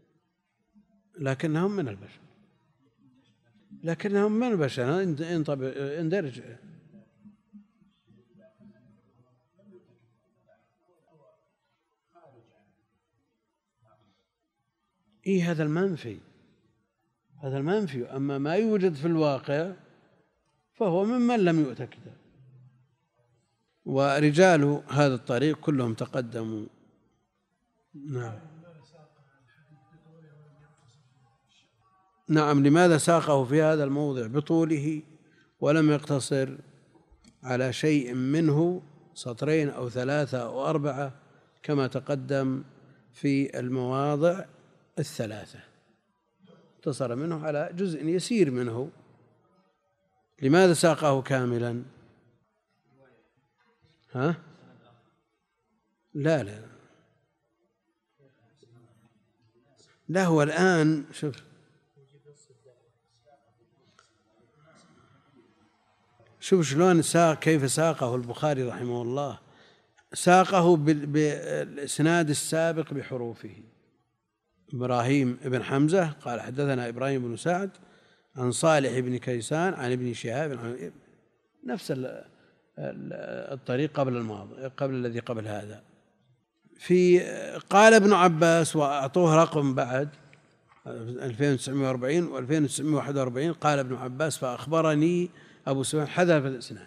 لكنهم من البشر، لكنهم من البشر، اندرج. هذا المنفي، هذا المنفي. أما ما يوجد في الواقع فهو ممن لم يؤت كتاب. ورجال هذا الطريق كلهم تقدموا. نعم. لماذا ساقه في هذا الموضع بطوله ولم يقتصر على شيء منه، سطرين أو 3 أو 4 كما تقدم في المواضع 3؟ اقتصر منه على جزء يسير منه. لماذا ساقه كاملا؟ لا هو الآن شوف شلون كيف ساقه البخاري رحمه الله. ساقه بالإسناد السابق بحروفه. إبراهيم بن حمزة قال حدثنا إبراهيم بن سعد عن صالح بن كيسان عن ابن شهاب، نفس الطريق قبل الذي قبل هذا. قال ابن عباس، وأعطوه رقم بعد 2940 و2941، قال ابن عباس فأخبرني أبو سفيان، حذف الإسناد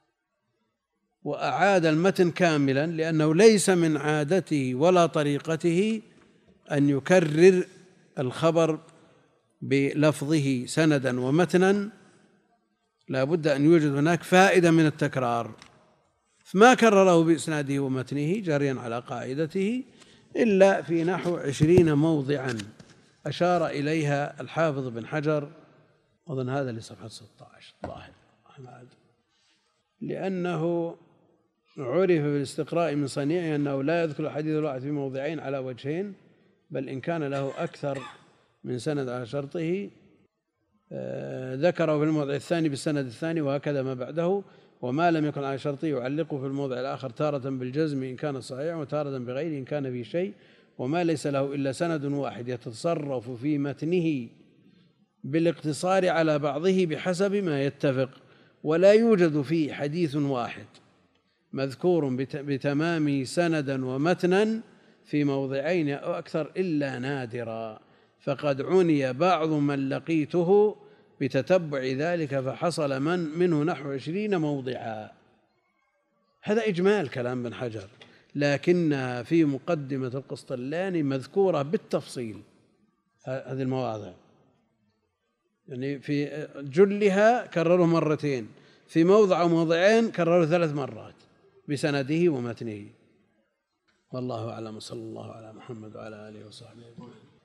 وأعاد المتن كاملا، لأنه ليس من عادته ولا طريقته أن يكرر الخبر بلفظه سندا ومتنا، لا بد أن يوجد هناك فائدة من التكرار، فما كرره بإسناده ومتنه جريا على قاعدته إلا في نحو 20 موضعا أشار إليها الحافظ بن حجر، أظن هذا لصفحة 16 ظاهر، لأنه عرف بالاستقراء من صنيعه أنه لا يذكر الحديث الواحد في موضعين على وجهين، بل إن كان له أكثر من سند على شرطه ذكره في الموضع الثاني بالسند الثاني، وهكذا ما بعده، وما لم يكن على شرطه يعلقه في الموضع الآخر تارة بالجزم إن كان صحيحا، وتارة بغيره إن كان في شيء، وما ليس له إلا سند واحد يتصرف في متنه بالاقتصار على بعضه بحسب ما يتفق، ولا يوجد فيه حديث واحد مذكور بتمامه سندا ومتنا في موضعين أو أكثر إلا نادرا، فقد عني بعض من لقيته بتتبع ذلك فحصل منه نحو 20 موضعا. هذا إجمال كلام ابن حجر، لكنها في مقدمة القسطلاني مذكورة بالتفصيل هذه المواضع، يعني في جلها كرره مرتين، في موضع أو موضعين كرره 3 مرات بسنده ومتنه. والله أعلم، صلى الله على محمد وعلى آله وصحبه أجمعين.